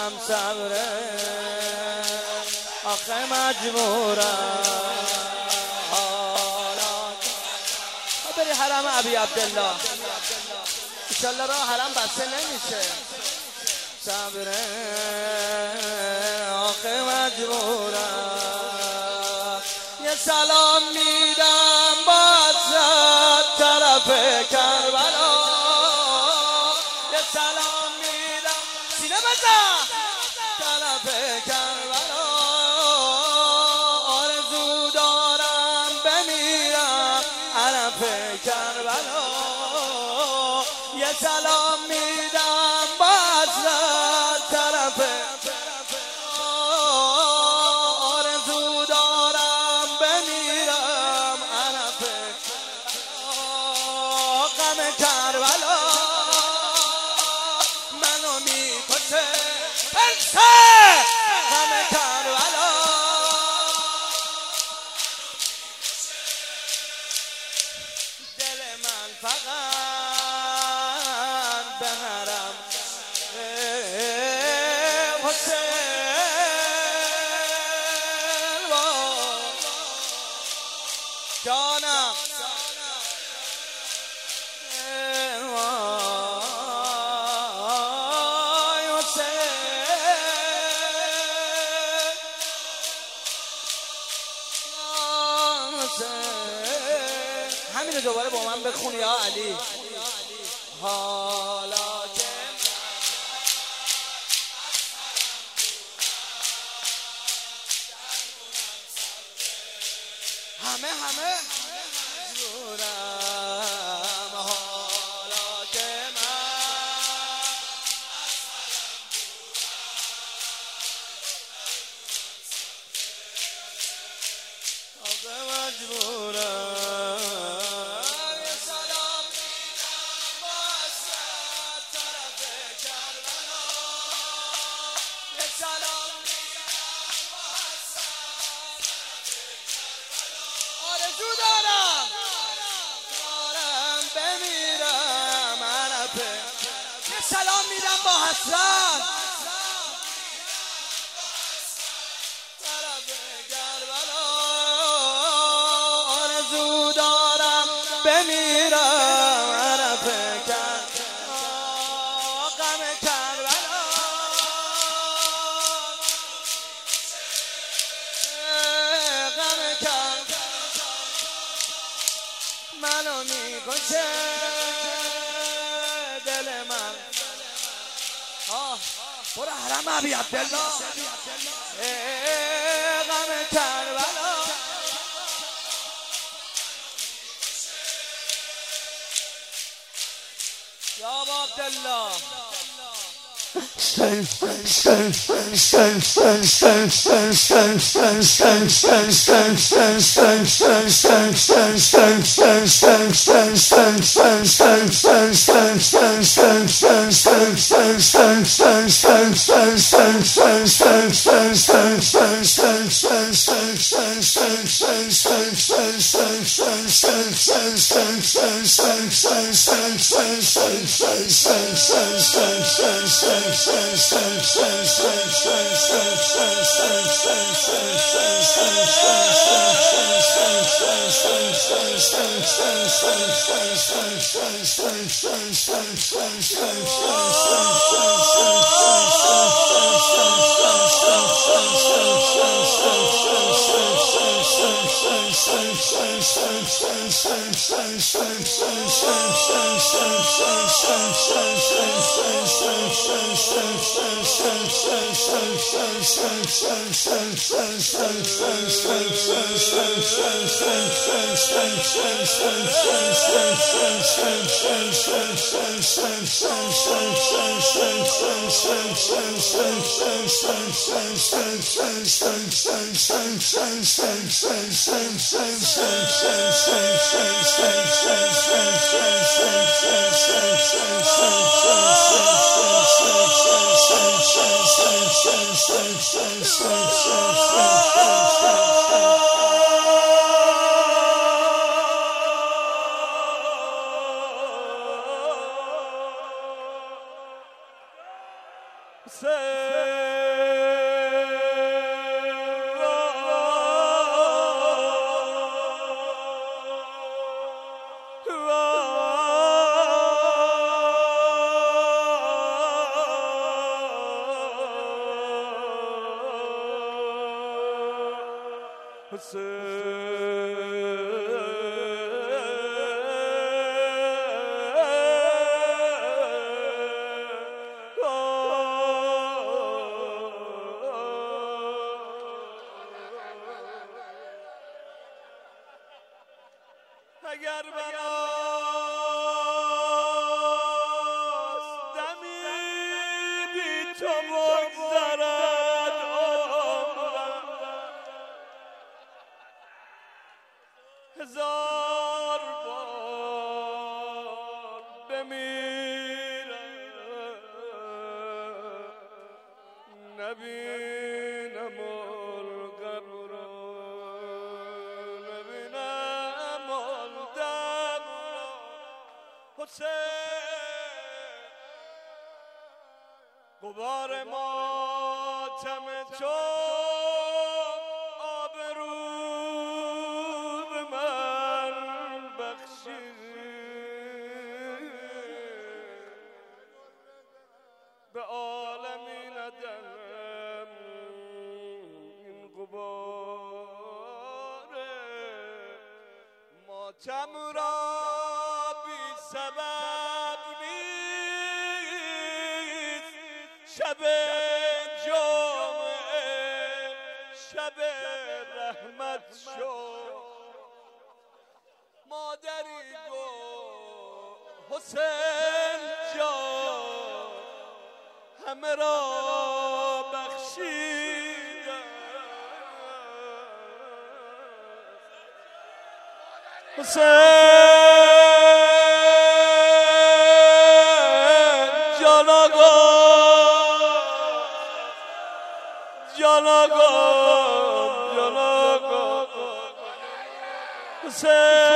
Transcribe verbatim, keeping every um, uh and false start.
کنم صبره آخه مجبورم بری حرم ابی عبدالله انشالله راه حرم بسته نمیشه صبره آخه مجبورم یه سلام میدم باز طرف کربلا یه سلام میدم سینه بزن طرف کربلا آرزو دارم بمیرم طرف کربلا یه سلام میدم باز طرف آرزو دارم بمیرم طرف غم کربلا منو میکشه پلسه غم کربلا دل من فقط به حرم حسین جانم همین رو دوباره با من بخون یا علی حالا که همه همه مجبورم حالا که من آقا مجبورم یه سلام میدم باز طرف کربلا یه سلام میدم باز طرف کربلا آرزو دارم دارم بمیرم عرفه یه سلام میدم با حسرت طرف کربلا آرزو دارم بمیرم عرفه کربلا غم کربلا غم کربلا منو میکشه دل من آه برو حرم ابی عبدالله غم کربلا یا ابا عبدالله Say اگر براست دمی بی تو بگذرد هزار بار بمیرم نبینم القبر را نبینم الدم را حسین غبار ماتم تو به عالمی ندم این غبار ماتم را بی سبب نیست شب جمعه شب رحمت شد مادری گو حسین جان همه را بخشیدم حسین جان آقا جان آقا جان آقا حسین